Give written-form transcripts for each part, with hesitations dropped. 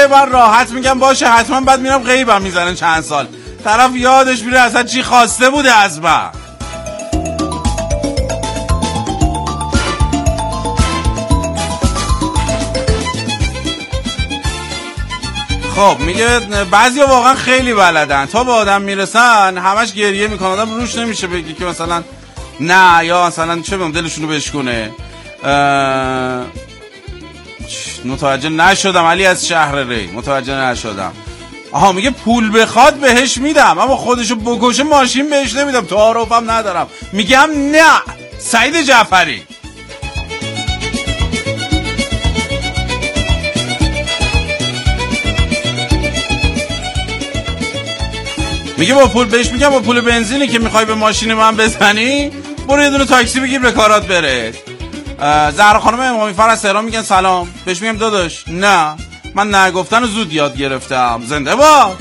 بار راحت میگم باشه حتما، بعد میرم غیبم میزنن چند سال، طرف یادش میره اصلا چی خواسته بوده از من. خب میگه بعضیا واقعا خیلی بلدن، تا به آدم میرسن همش گریه میکنن، آدم روش نمیشه بگی که مثلا نه، یا مثلا چه بگم دلشونو بشکونه. متوجه نشدم علی از شهر ری، متوجه نشدم. آها میگه پول بخواد بهش میدم، اما خودشو بکشه ماشین بهش نمیدم، تعارفم ندارم. میگم نه. سعید جعفری میگه با پول بهش میگم با پول بنزینی که میخوای به ماشین من بزنی برو یه دونه تاکسی بگیر به کارات بره. زهرا خانم امامی فر از تهران میگن سلام، بهش میگم داداش نه، من نگفتن زود یاد گرفتم. زنده باد.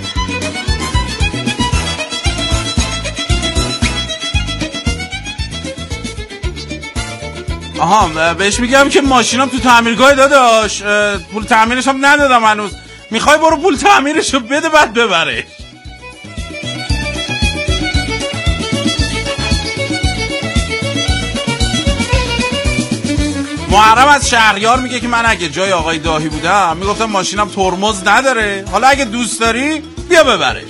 آها بهش میگم که ماشینم تو تعمیرگاه داداش، پول تعمیرش هم ندادم هنوز، میخوای برو پول تعمیرشو بده بعد ببرش. محرم از شهریار میگه که من اگه جای آقای داهی بودم میگفتم ماشینم ترمز نداره، حالا اگه دوست داری بیا ببرش.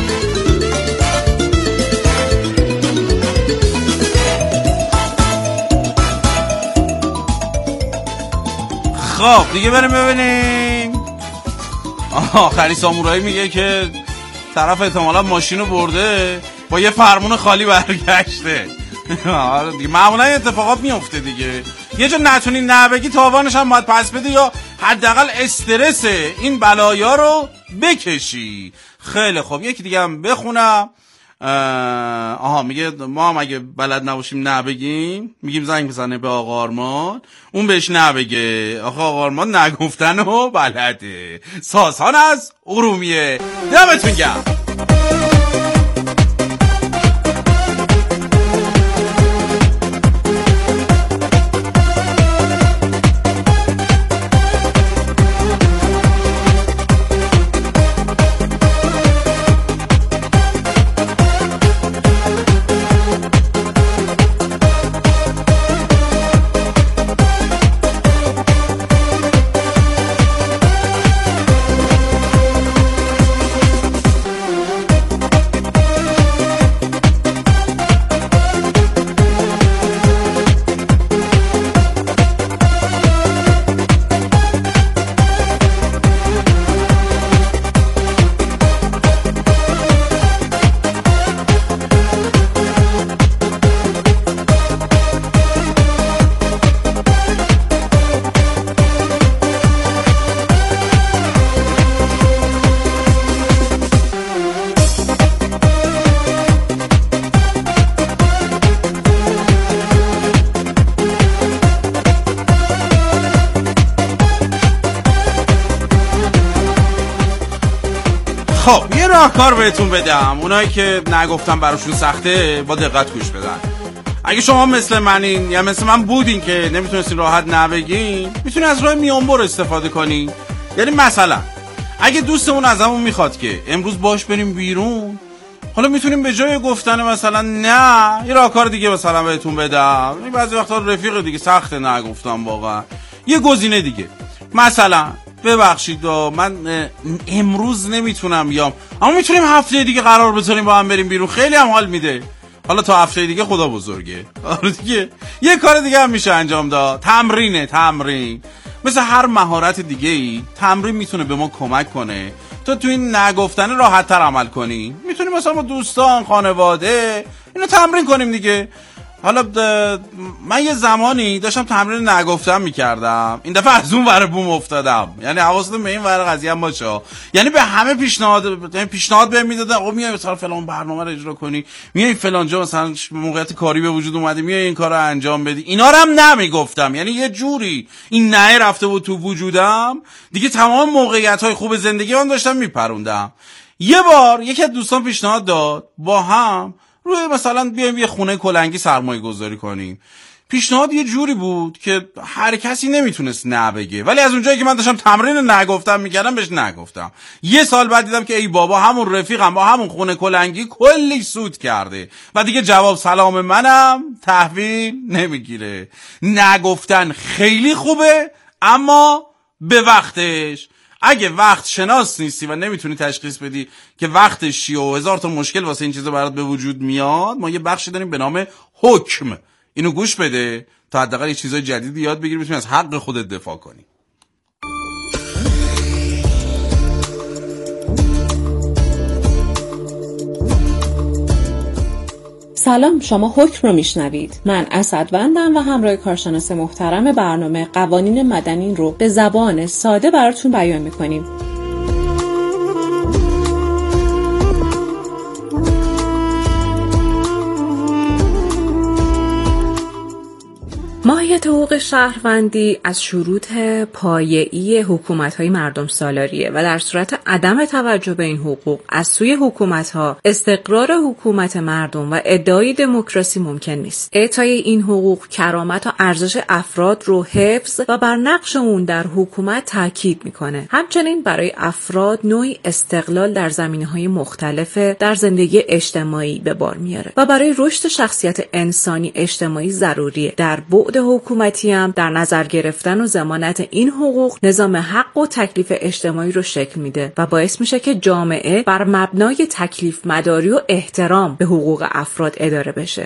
خب دیگه بریم ببینیم. آخری سامورایی میگه که طرف احتمالا ماشینو برده با یه فرمون خالی برگشته. دیگه معمولا اتفاقات میفته دیگه، یه جا نتونی نبگی تاوانش هم باید پس بده یا حداقل استرس این بلایا رو بکشی. خیلی خوب یکی دیگه هم بخونم. آها میگه ما هم اگه بلد نباشیم نبگیم میگیم زنگ بزنه به آقا آرمان، اون بهش نبگه، آقا آرمان نگفتن و بلده. ساسان از ارومیه، دمتون گرم. خب یه راهکار بهتون بدم، اونایی که نگفتم براشون سخته با دقت گوش بدن. اگه شما مثل منین یا مثل من بودین که نمیتونستین راحت نبگین، میتونین از راه میانبر استفاده کنین. یعنی مثلا اگه دوستمون ازمون میخواد که امروز باش بریم بیرون، حالا میتونیم به جای گفتن مثلا نه یه راهکار دیگه مثلا بهتون بدم. بعضی وقتا رفیق دیگه سخته نگفتم واقعا. یه گزینه دیگه مثلا ببخشید من امروز نمیتونم بیام، اما میتونیم هفته دیگه قرار بذاریم با هم بریم بیرون، خیلی هم حال میده. حالا تا هفته دیگه خدا بزرگه. آره دیگه یه کار دیگه هم میشه انجام داد. تمرین مثل هر مهارت دیگه ای تمرین میتونه به ما کمک کنه تا تو این نگفتن راحت تر عمل کنیم. میتونیم مثلا با دوستان خانواده اینو تمرین کنیم دیگه. حالا من یه زمانی داشتم تمرین نگفتن میکردم، این دفعه از اون ور بوم افتادم. یعنی حواستون به این ور قضیه هم باشه. یعنی به همه پیشنهاد بهم میدادن آقا میای مثلا فلان برنامه رو اجرا کنی، میای فلان جا مثلا موقعیت کاری به وجود اومده میای این کارو انجام بدی. اینا رو هم نمیگفتم، یعنی یه جوری این نه رفته بود تو وجودم دیگه، تمام موقعیت‌های خوب زندگی من داشتم میپروندم. یه بار یکی از دوستان پیشنهاد داد با هم روی مثلا بیایم یه خونه کلنگی سرمایه گذاری کنیم. پیشنهاد یه جوری بود که هر کسی نمیتونست نه بگه، ولی از اونجایی که من داشتم تمرین نگفتم میکردم بهش نگفتم. یه سال بعد دیدم که ای بابا همون رفیقم با همون خونه کلنگی کلی سود کرده و دیگه جواب سلام منم تحویل نمیگیره. نگفتن خیلی خوبه، اما به وقتش. اگه وقت شناس نیستی و نمیتونی تشخیص بدی که وقتش چیه و هزار تا مشکل واسه این چیزا برات به وجود میاد، ما یه بخشی داریم به نام حکم. اینو گوش بده تا حداقل یه چیزای جدیدی یاد بگیری، بتونی از حق خودت دفاع کنی. سلام، شما حکم رو میشنوید. من اسدوندم و همراه کارشناس محترم برنامه قوانین مدنی رو به زبان ساده براتون بیان میکنیم. ماهیت حقوق شهروندی از شروط پایه‌ای حکومت‌های مردم سالاریه و در صورت عدم توجه به این حقوق از سوی حکومت‌ها استقرار حکومت مردم و ادعای دموکراسی ممکن نیست. اعطای این حقوق کرامت و ارزش افراد رو حفظ و بر نقش اون در حکومت تاکید میکنه. همچنین برای افراد نوعی استقلال در زمینه‌های مختلف در زندگی اجتماعی به بار میاره و برای رشد شخصیت انسانی اجتماعی ضروریه. در بعد حکومتی هم در نظر گرفتن و ضمانت این حقوق نظام حق و تکلیف اجتماعی رو شکل میده و باعث میشه که جامعه بر مبنای تکلیف مداری و احترام به حقوق افراد اداره بشه.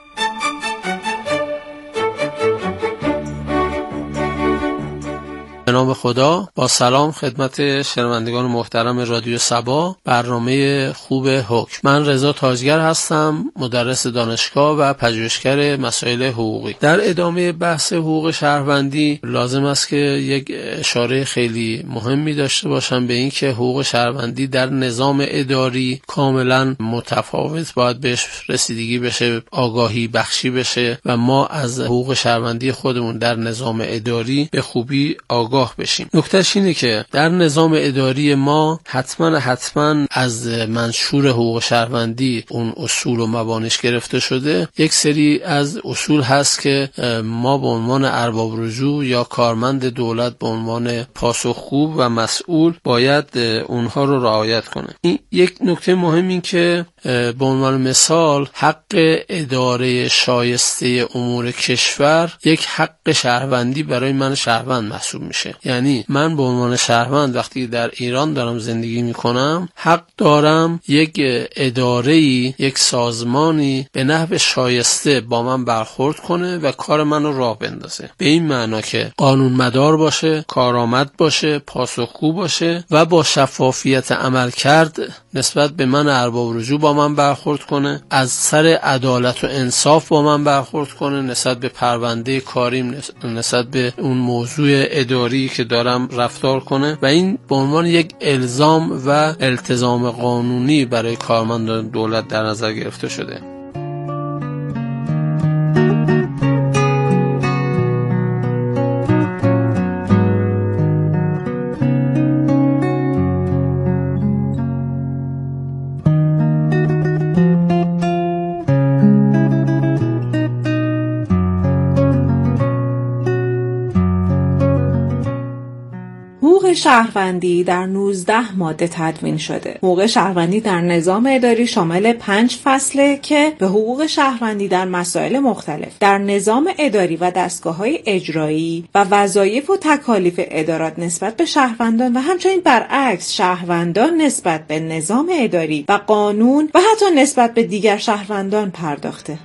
به نام خدا، با سلام خدمت شنوندگان محترم رادیو صبا، برنامه خوب حکم. من رضا تاجگر هستم، مدرس دانشگاه و پژوهشگر مسائل حقوقی. در ادامه بحث حقوق شهروندی لازم است که یک اشاره خیلی مهمی داشته باشم به این که حقوق شهروندی در نظام اداری کاملا متفاوت باید بهش رسیدگی بشه، آگاهی بخشی بشه و ما از حقوق شهروندی خودمون در نظام اداری به خوبی آگاه بشیم. نکتهش اینه که در نظام اداری ما حتما از منشور حقوق شهروندی اون اصول و مبانیش گرفته شده. یک سری از اصول هست که ما به عنوان ارباب رجوع یا کارمند دولت به عنوان پاسخگو و مسئول باید اونها رو رعایت کنه. این یک نکته مهم این که به عنوان مثال حق اداره شایسته امور کشور یک حق شهروندی برای من شهروند محسوب میشه. یعنی من به عنوان شهروند وقتی در ایران دارم زندگی میکنم حق دارم یک اداره‌ای، یک سازمانی به نحو شایسته با من برخورد کنه و کار منو راه بندازه. به این معنا که قانون مدار باشه، کارآمد باشه، پاسخگو باشه و با شفافیت عمل کرد نسبت به من ارباب رجوع با من برخورد کنه، از سر عدالت و انصاف با من برخورد کنه، نسبت به پرونده کاریم، نسبت به اون موضوع اداری که دارم رفتار کنه و این به عنوان یک الزام و التزام قانونی برای کارمندان دولت در نظر گرفته شده. حقوق شهروندی در 19 ماده تدوین شده. حقوق شهروندی در نظام اداری شامل 5 فصله که به حقوق شهروندی در مسائل مختلف در نظام اداری و دستگاه‌های اجرایی و وظایف و تکالیف ادارات نسبت به شهروندان و همچنین برعکس شهروندان نسبت به نظام اداری و قانون و حتی نسبت به دیگر شهروندان پرداخته.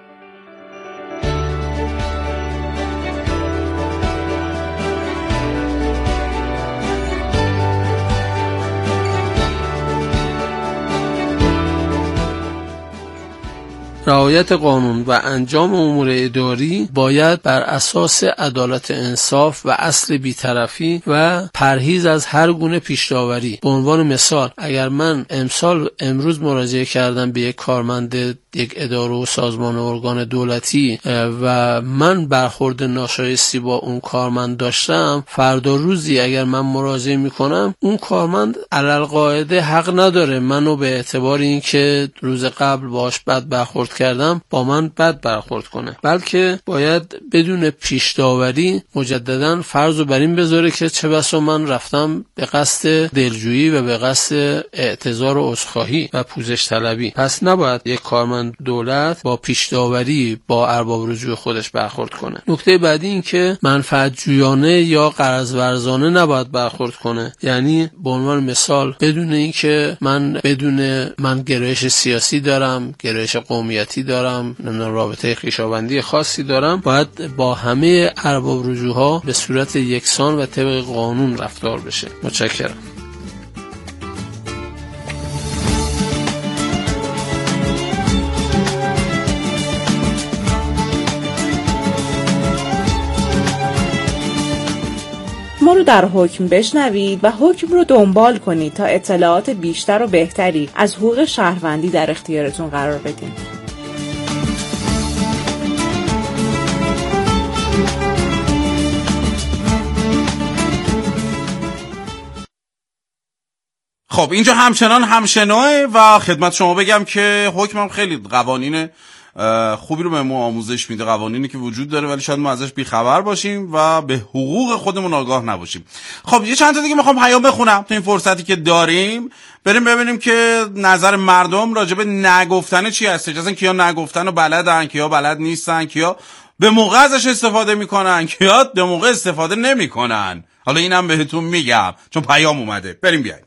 رعایت قانون و انجام امور اداری باید بر اساس عدالت و انصاف و اصل بی‌طرفی و پرهیز از هر گونه پیش‌داوری. به عنوان مثال اگر من امروز مراجعه کردم به یک کارمند یک اداره و سازمان و ارگان دولتی و من برخورد ناشایستی با اون کارمند داشتم، فردا روزی اگر من مراجعه میکنم اون کارمند علل قاعده حق نداره منو به اعتبار این که روز قبل باش بد برخورد کردم با من بد برخورد کنه، بلکه باید بدون پیش داوری مجددا فرض رو بر این بذاره که چه بسا من رفتم به قصد دلجویی و به قصد اعتذار و عذرخواهی و پوزش طلبی. پس نباید یک کارمند دولت با پیش داوری با ارباب رجوع خودش برخورد کنه. نکته بعدی این که منفعت جویانه یا غرض ورزانه نباید برخورد کنه. یعنی به عنوان مثال بدون اینکه من گرایش سیاسی دارم، گرایش قومیتی دارم، رابطه خویشاوندی خاصی دارم، باید با همه ارباب رجوع‌ها به صورت یکسان و طبق قانون رفتار بشه. متشکرم. ما رو در حکم بشنوید و حکم رو دنبال کنید تا اطلاعات بیشتر و بهتری از حقوق شهروندی در اختیارتون قرار بدیم. خب اینجا همچنان همشنوه و خدمت شما بگم که حکمم خیلی قوانین خوبی رو به ما آموزش میده، قوانینی که وجود داره ولی شاید ما ازش بیخبر باشیم و به حقوق خودمون آگاه نباشیم. خب یه چند تا دیگه میخوام پیام بخونم تو این فرصتی که داریم، بریم ببینیم که نظر مردم راجع به نگفتن چی هستش. اصلا کیا نگفتن و بلدن، کیا بلد نیستن، کیا به موقع ازش استفاده میکنن، کیا به موقع استفاده نمیکنن. حالا اینم بهتون میگم چون پیام اومده. بریم بیایم.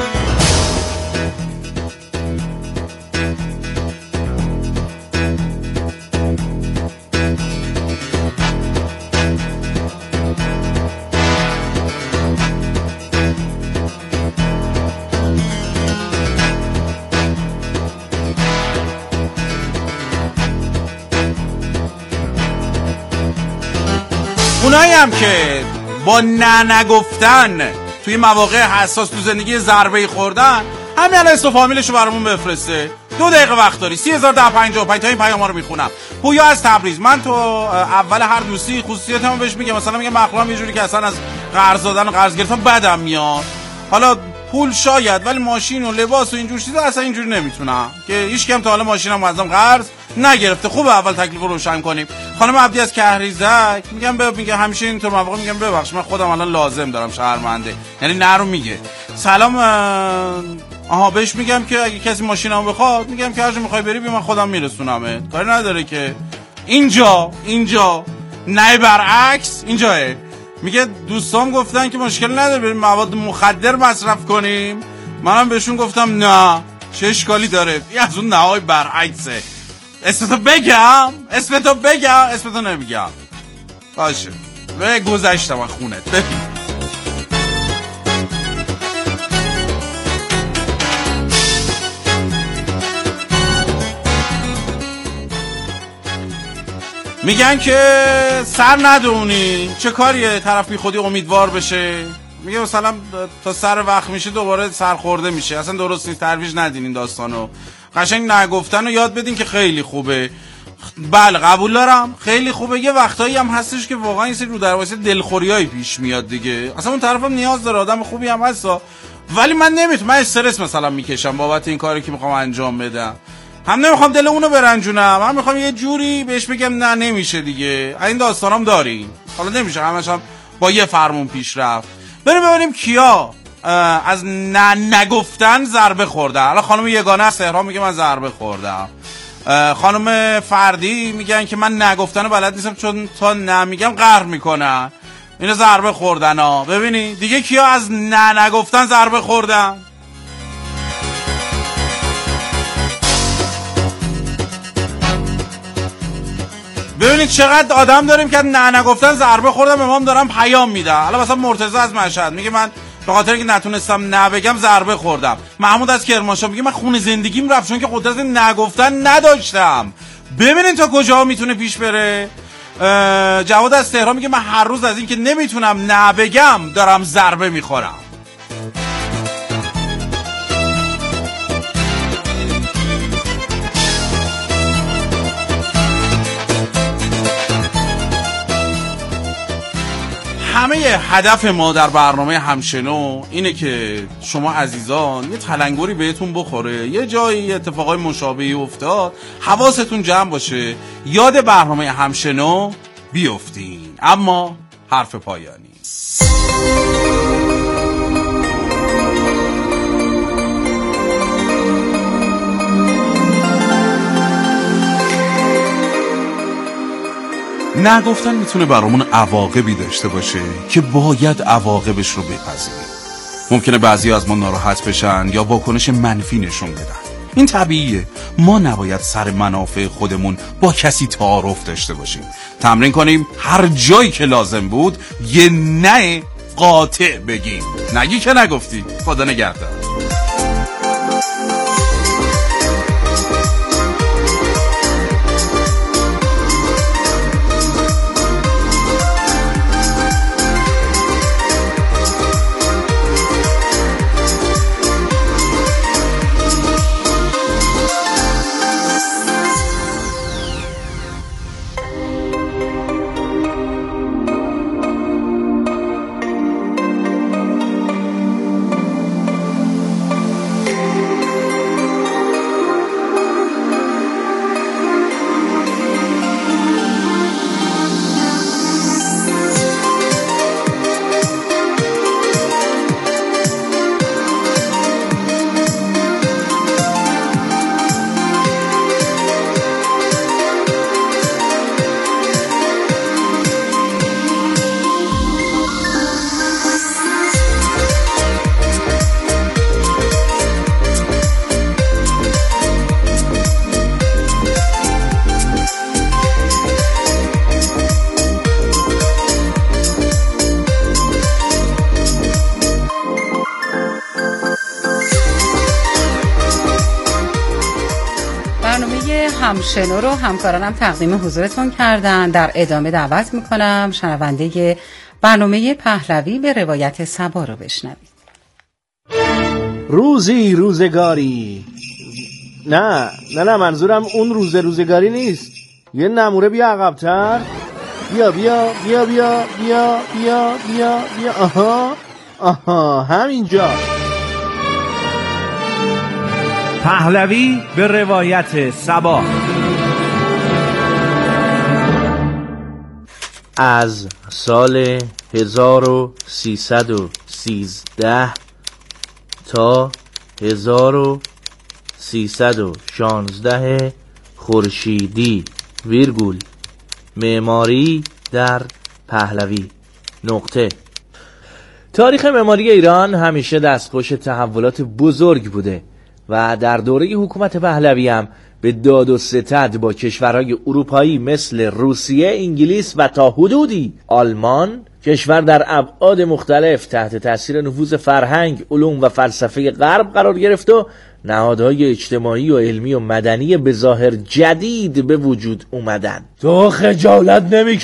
اونایی هم که با نگفتن توی مواقع حساس تو زندگی ضربه خوردن، همین الان اسم و فامیلشو برامون بفرسته. 2 دقیقه وقت داری. 30,1055 تا این پیام‌ها رو میخونم. پویا از تبریز: من تو اول هر دوستی خصوصیتمو بهش میگم، مثلا میگم مخلوقم یه جوری که اصلا از قرض دادن و قرض گرفتن بدم میاد. حالا پول شاید، ولی ماشین و لباس و اینجور چیزا اصلا اینجوری نمیتونم، که هیچ کم تا حالا ماشینم ازم قرض نگرفته. خوبه اول تکلیف رو روشن کنیم. خانم عبدی از کهریزک میگه همیشه اینطور مواقع میگم ببخش من خودم الان لازم دارم، شرمنده. یعنی نرو میگه سلام بهش میگم که اگه کسی ماشینمو بخواد میگم که هر جا میخوای بری بیا من خودم میرسونمت، کاری نداره که. اینجا نه برعکس اینجاه. میگه دوستام گفتن که مشکل نداره بریم مواد مخدر مصرف کنیم، منم بهشون گفتم نه، چه اشکالی داره؟ این از اون نهای برعکسه. اسمتو بگم؟ اسمتو نمیگم. باشه به گذشتم از خونت. میگن که سر ندونی چه کاریه طرف بی خودی امیدوار بشه. میگه مثلا تا سر وقت میشه دوباره سر خورده میشه. اصلا درست نیست، ترویج ندین این داستانو. قشنگ نگفتن و یاد بدین که خیلی خوبه. بله قبول دارم خیلی خوبه. یه وقتایی هم هستش که واقعا این سری رو در واسه دلخوریایی پیش میاد دیگه. اصلا اون طرفم نیاز داره، آدم خوبی هم هستا، ولی من من استرس مثلا میکشم بابت این کاری که میخوام انجام بدم. هم نمیخوام دل اونو برنجونم، هم میخوام یه جوری بهش بگم نه نمیشه دیگه. این داستانام داریم. حالا نمیشه همش هم با یه فرمون پیش رفت. بریم ببینیم کیا از نگفتن ضربه خوردن. حالا خانم یگانه از تهران میگه من ضربه خوردم. خانم فردی میگن که من نگفتن بلد نیستم چون تا نمیگم قهر میکنن. اینو ضربه خوردن ها. ببینی دیگه کیا از نگفتن ضربه خوردن. ببینید چقدر آدم داریم که نگفتن ضربه خوردن، به ما دارن پیام میدن. حالا مثلا مرتضی از مشهد میگه من به خاطر اینکه نتونستم نبگم ضربه خوردم. محمود از کرمانشاه میگه من خون زندگیم رفت چون که قدرت نگفتن نداشتم. ببینید تا کجا میتونه پیش بره. جواد از تهران میگه من هر روز از اینکه نمیتونم نبگم دارم ضربه میخورم. همه هدف ما در برنامه همشنو اینه که شما عزیزان یه تلنگری بهتون بخوره، یه جایی اتفاقای مشابهی افتاد، حواستون جمع باشه، یاد برنامه همشنو بیفتین. اما حرف پایانی. نگفتن میتونه برامون عواقبی داشته باشه که باید عواقبش رو بپذیریم. ممکنه بعضی از ما ناراحت بشن یا واکنش منفی نشون بدن. این طبیعیه. ما نباید سر منافع خودمون با کسی تعارف داشته باشیم. تمرین کنیم هر جایی که لازم بود یه نه قاطع بگیم. نگی که نگفتی. خدا نگهدار. همشنو رو همکارانم تقدیم حضورتون کردن. در ادامه دعوت میکنم شنونده برنامه پهلوی به روایت صبا رو بشنوید. روزی روزگاری نه منظورم اون روزگاری نیست. یه نموره بیا عقب‌تر. بیا بیا بیا بیا بیا بیا بیا بیا آها همینجا. پهلوی به روایت صبا. از سال 1313 تا 1316 خورشیدی ویرگول معماری در پهلوی نقطه. تاریخ معماری ایران همیشه دستخوش تحولات بزرگ بوده و در دوره حکومت پهلوی هم به داد و ستد با کشورهای اروپایی مثل روسیه، انگلیس و تا حدودی آلمان، کشور در ابعاد مختلف تحت تاثیر نفوذ فرهنگ، علوم و فلسفه غرب قرار گرفت و نهادهای اجتماعی و علمی و مدنی به ظاهر جدید به وجود اومدن. تو خجالت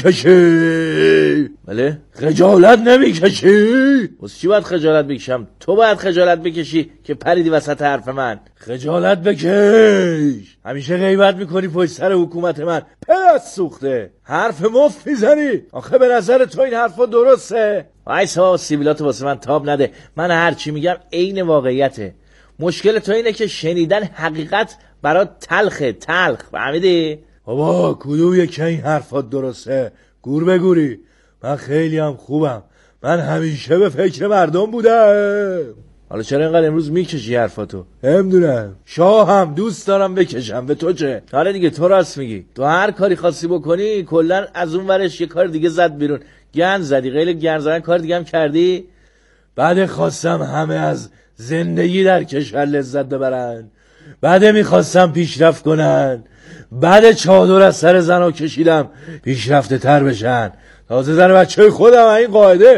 نمیکشی؟ بله؟ خجالت نمیکشی؟ واسه چی باید خجالت بکشم؟ تو باید خجالت بکشی که پریدی وسط حرف من. خجالت بکش. همیشه غیبت میکنی پشت سر حکومت من. پس سوخته حرف مفت میزنی. آخه به نظر تو این حرفا درسته؟ وایسا سیبیلاتو واسه من تاب نده. من هر چی میگم عین واقعیته. مشکل تو اینه که شنیدن حقیقت برات تلخ فهمیدی؟ بابا کدوم یکی این حرفات درسته؟ گور بگوری. من خیلی هم خوبم. من همیشه به فکر مردم بودم. حالا چرا اینقدر امروز میکشی حرفاتو؟ نمیدونم. شاهم دوست دارم بکشم. به تو چه؟ حالا دیگه تو راست میگی. تو هر کاری خاصی بکنی کلا از اون ورش یه کار دیگه زد بیرون. گند زدی. غیر گند زدن کار دیگه هم کردی؟ بعد خواستم همه از زندگی در کشور لذت ببرن، بعد میخواستم پیشرفت کنن، بعد چادر از سر زنا کشیدم پیشرفته تر بشن. تازه زن بچه خودم این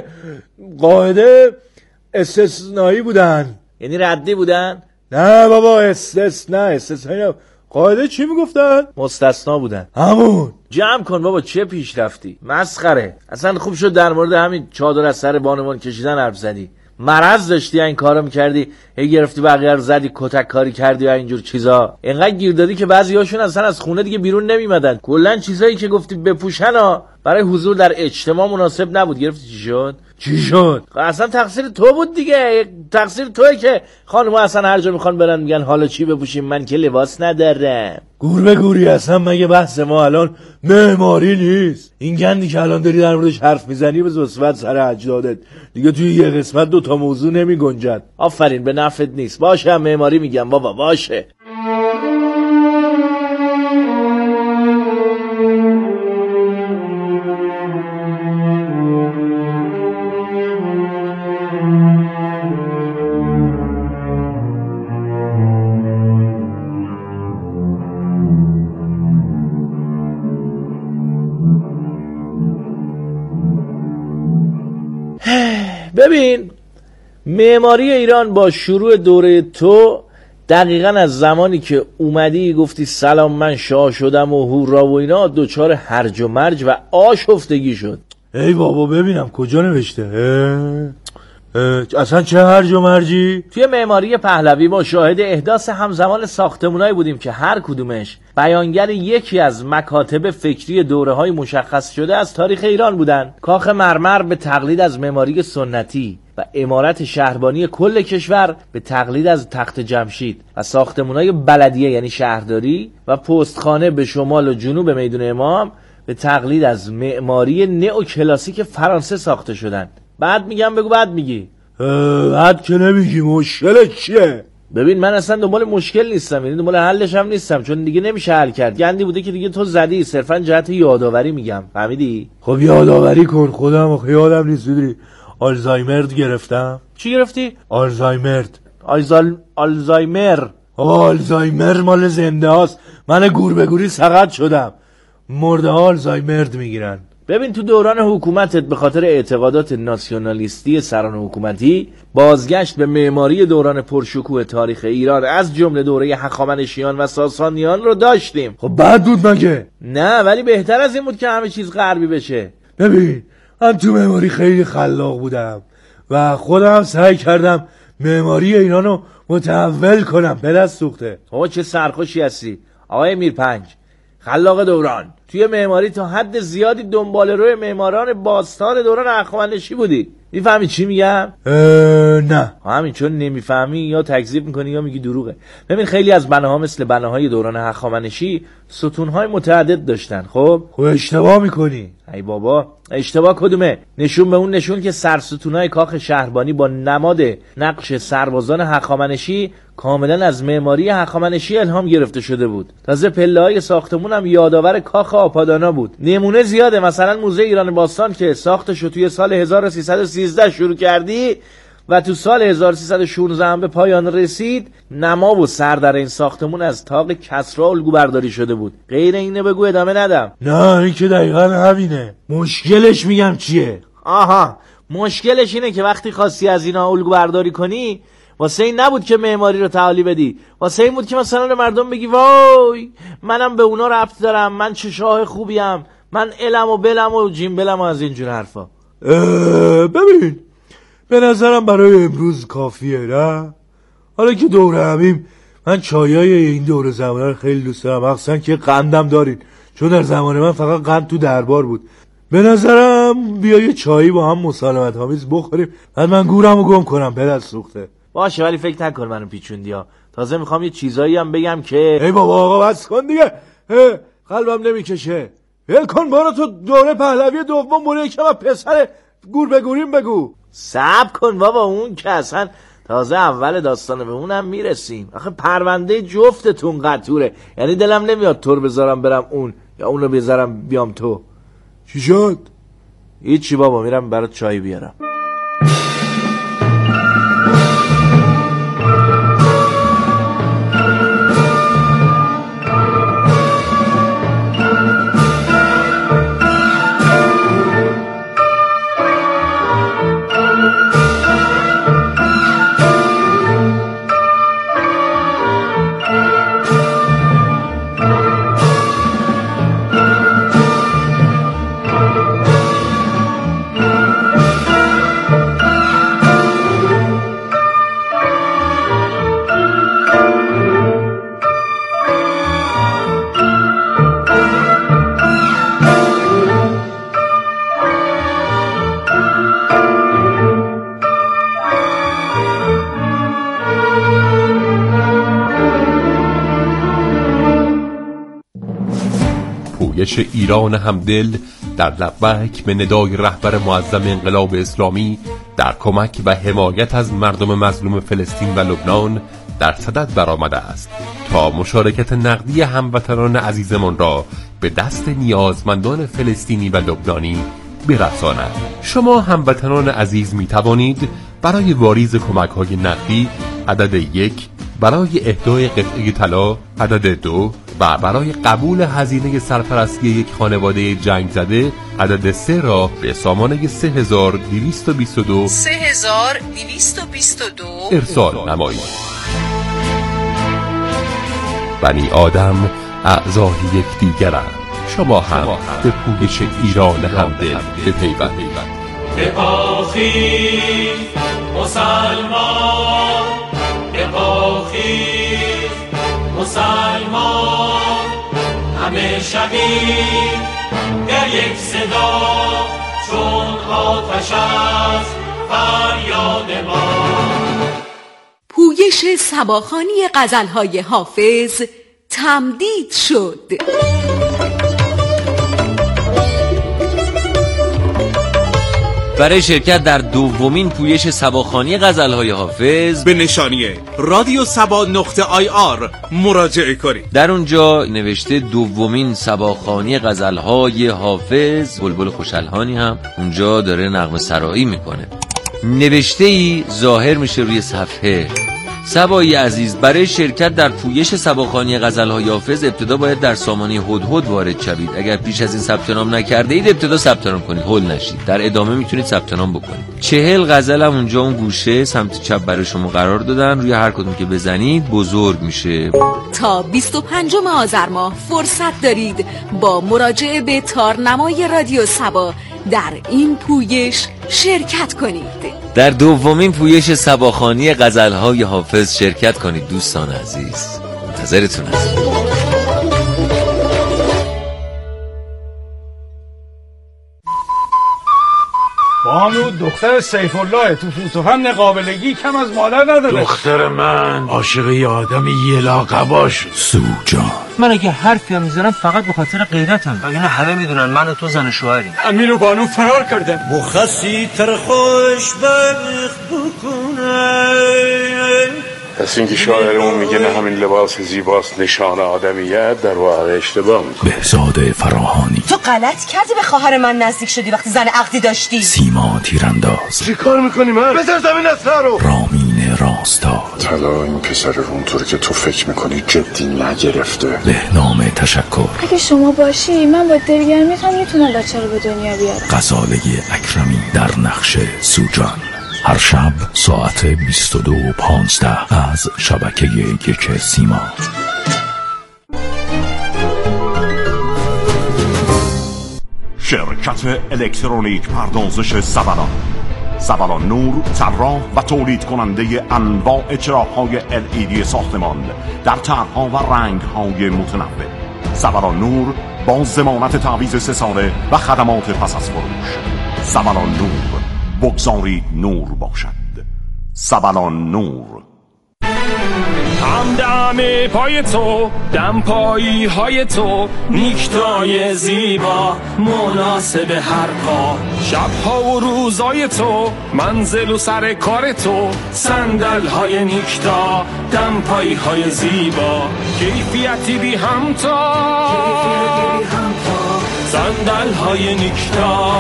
قاعده استثنایی بودن. یعنی ردی بودن؟ نه بابا استثنایی قاعده چی میگفتن؟ مستثنا بودن. همون. جمع کن بابا چه پیشرفتی؟ مسخره. اصلا خوب شد در مورد همین چادر از سر بانوان کشیدن حرف زدی. مرض داشتی این کارو میکردی، هی گرفتی بقیه رو زدی، کتک کاری کردی و اینجور چیزا. اینقدر گیر دادی که بعضی هاشون اصلا از خونه دیگه بیرون نمیمدن. کلا چیزایی که گفتی بپوشن برای حضور در اجتماع مناسب نبود. گرفتی چی شد؟ اصلا تقصیر تو بود دیگه. تقصیر توئه که خانم‌ها اصلا هر جا میخوان برن میگن حالا چی بپوشیم، من که لباس ندارم. گور به گوری، اصلا مگه بحث ما الان معماری نیست؟ این گندی که الان داری در موردش حرف میزنی به زوسفت سر اجدادت دیگه توی یه قسمت 2 تا موضوع نمیگنجد. آفرین، به نفعت نیست. باشه معماری میگم بابا، باشه. ببین، معماری ایران با شروع دوره تو دقیقاً از زمانی که اومدی گفتی سلام من شاه شدم و هورا و اینا دوچار هرج و مرج و آشفتگی شد. ای بابا ببینم کجا نوشته؟ اصلا چه هرج و مرجی؟ توی معماری پهلوی ما شاهد احداث همزمان ساختمونایی بودیم که هر کدومش بیانگر یکی از مکاتب فکری دوره‌های مشخص شده از تاریخ ایران بودن. کاخ مرمر به تقلید از معماری سنتی و عمارت شهربانی کل کشور به تقلید از تخت جمشید و ساختمونای بلدیه یعنی شهرداری و پستخانه به شمال و جنوب میدون امام به تقلید از معماری نئو کلاسیک فرانسه ساخته شدند. بعد میگم بگو بعد میگی. بعد که نمیگی. مشکلت چیه؟ ببین من اصلا دنبال مشکل نیستم، یعنی دنبال حلش هم نیستم، چون دیگه نمیشه حل کرد. گندی بوده که دیگه تو زدی، صرفا جهت یادآوری میگم، فهمیدی؟ خب یادآوری کن. خودم یادم نیست. میدونی آلزایمر گرفتم. چی گرفتی؟ آلزایمر. آلزایمر مال زنده هاست. من گور به گوری سقط شدم. مرده آلزایمر میگیرن. ببین تو دوران حکومتت به خاطر اعتقادات ناسیونالیستی سران حکومتی بازگشت به معماری دوران پرشکوه تاریخ ایران از جمله دوره هخامنشیان و ساسانیان رو داشتیم. خب بد بود مگه؟ نه ولی بهتر از این بود که همه چیز غربی بشه. ببین من تو معماری خیلی خلاق بودم و خودم سعی کردم معماری ایرانو متحول کنم. به دست سوخته. چه سرخوشی هستی آقای میرپنج، خلاق دوران. توی معماری تا حد زیادی دنبال روی معماران باستان دوران هخامنشی بودی. میفهمی چی میگم؟ نه. همین، چون نمیفهمی یا تکذیب میکنی یا میگی دروغه. ببین خیلی از بناها مثل بناهای دوران هخامنشی ستونهای متعدد داشتن. خب اشتباه میکنی. ای بابا اشتباه کدومه؟ نشون به اون نشون که سرستونهای کاخ شهربانی با نماد نقش سربازان هخامنشی کاملا از معماری هخامنشی الهام گرفته شده بود. تازه پله‌های ساختمون هم یادآور کاخ آپادانا بود. نمونه زیاده. مثلا موزه ایران باستان که ساختش رو توی سال 1313 شروع کردی و تو سال 1316 هم به پایان رسید، نما و سر در این ساختمون از طاق کسرا الگو برداری شده بود. غیر اینه بگو ادامه ندم. نه این که دقیقا همینه. مشکلش میگم چیه؟ آها، مشکلش اینه که وقتی خواستی از اینا الگو برداری کنی واسه این نبود که معماری رو تعالی بدی، واسه این بود که مثلا به مردم بگی وای منم به اونا ربط دارم، من چه شاه خوبیم، من علم و بلم و جیمبلم و از اینجور حرفا. ببین به نظرم برای امروز کافیه نه؟ حالا که دوره همیم، من چایای این دوره زمانه رو خیلی دوست دارم، مخصوصا که قندم دارین، چون در زمان من فقط قند تو دربار بود. به نظرم بیا یه چایی با هم مسالمت آمیز بخوریم، بعد من گورمو گم کنم. به دست سوخته. باشه ولی فکر نکن منو پیچوندی ها. تازه میخوام یه چیزایی هم بگم که ای بابا آقا بس کن دیگه. قلبم نمیکشه. ول کن برو تو دوره پهلوی دوم برو یکم پسر گور به گوریم بگو. صبر کن بابا، اون که اصلا تازه اول داستانه، به اونم میرسیم. آخه پرونده جفتتون قطوره، یعنی دلم نمیاد تو رو بذارم برم اون یا اونو بذارم بیام تو. چی شد؟ هیچی بابا، میرم برات چای بیارم. پویش ایران همدل در لبک به ندای رهبر معظم انقلاب اسلامی در کمک و حمایت از مردم مظلوم فلسطین و لبنان در صدد برآمده است تا مشارکت نقدی هموطنان عزیزمان را به دست نیازمندان فلسطینی و لبنانی برساند. شما هموطنان عزیز می توانید برای واریز کمک‌های نقدی عدد 1، برای اهدای قطعه طلا عدد 2 و برای قبول هزینه سرپرستی یک خانواده جنگ زده عدد 3 را به سامانه 3222 ارسال نمایید. بنی آدم اعضای یکدیگرند. شما هم به پویش ایران همدل بپیوندید. بپاخی مسلمان، بپاخی مسلمان، همه شویم در یک صدا، چون آتش است فریاد ما. پویش صباخوانی غزل‌های حافظ تمدید شد. برای شرکت در دومین پویش صباخوانی غزل‌های حافظ به نشانی رادیو سبا .ir مراجعه کنید. در اونجا نوشته دومین صباخوانی غزل‌های حافظ. بلبل خوشالهانی هم اونجا داره نغمه سرایی میکنه. نوشته‌ای ظاهر میشه روی صفحه. صبایی عزیز، برای شرکت در پویش صباخوانی غزل‌های حافظ ابتدا باید در سامانه هدهد وارد شوید. اگر پیش از این ثبت نام نکرده اید ابتدا ثبت نام کنید، هول نشید. در ادامه میتونید ثبت نام بکنید. 40 غزل هم اونجا اون گوشه سمت چپ برای شما قرار دادن. روی هر کدوم که بزنید بزرگ میشه. تا 25 آذر ماه فرصت دارید با مراجعه به تارنمای رادیو سبا در این پویش شرکت کنید. در دومین پویش صباخوانی غزل‌های حافظ شرکت کنید دوستان عزیز. منتظرتون هستم. بانو دختر سیف الله تو فوتوفن قابلگی کم از مادر نداره. دختر من عاشق یه آدم یه لاقبا شد. سوجان. من اگه حرفی هم میزنم فقط به خاطر غیرتم، وگرنه همه میدونن من و تو زن شوهریم. امیر و بانو فرار کردن. مخصی تر خوش بخت بکنه. پس اینکه شاعرمون میگه نه همین لباس زیباست نشانه آدمیت، در واقع اشتباه میکنه. بهزاد فراهانی. تو غلط کردی به خواهر من نزدیک شدی وقتی زن عقدی داشتی. سیما تیرانداز. چی کار میکنی من؟ بذار زمین اصلا رو. رامین راستاد. طلا این پسر رو اونطور که تو فکر میکنی جدی نگرفته. بهنام تشکر. اگه شما باشی من با دلگرمیتم میتونم بچه رو به دنیا بیارم. غزاله اکرمی در نقش سوجان. هر شب ساعت 22:15 از شبکه 1 سیما. شرکت الکترونیک پردازش سبلان. سبلان نور طراح و تولید کننده انواع چراغ‌های LED ساختمان در طرح‌ها و رنگ‌های متنوع. سبلان نور با ضمانت تعویض 3 ساله و خدمات پس از فروش. سبلان نور، بگذارید نور باشد. سبلان نور. همدم پای تو، دم پایی های تو، نیکتای زیبا مناسب هر پا. شبها و روزای تو، منزل و سر کار تو، صندل های نیکتا، دم پایی های زیبا، کیفیتی بی همتا، صندل های نیکتا.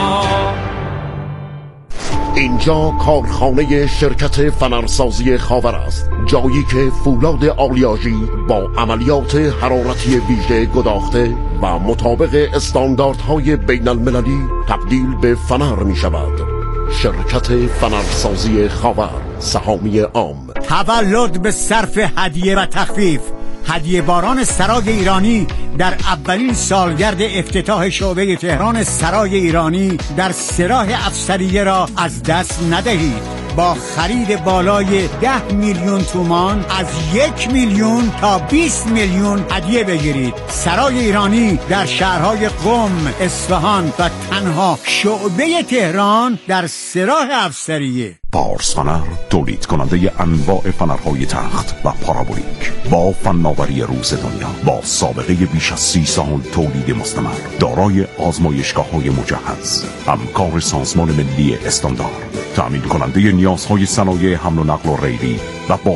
اینجا کارخانه شرکت فنرسازی خاور است، جایی که فولاد آلیاژی با عملیات حرارتی ویژه گداخته و مطابق استانداردهای بین المللی تبدیل به فنر می شود. شرکت فنرسازی خاور، سهامی عام. تولد به صرف هدیه و تخفیف. هدیه باران سرای ایرانی در اولین سالگرد افتتاح شعبه تهران سرای ایرانی در سراح افسریه را از دست ندهید. با خرید بالای 10 میلیون تومان از 1 میلیون تا 20 میلیون هدیه بگیرید. سرای ایرانی در شهرهای قم، اصفهان و تنها شعبه تهران در سراح افسریه. پارس فنر تولید کننده انواع فنرهای تخت و پارابولیک با فناوری روز دنیا، با سابقه بیش از 30 سال تولید مستمر، دارای آزمایشگاه‌های مجهز، همکار سازمان ملی استاندارد، تأمین کننده نیازهای صنایع حمل و نقل و ریلی و با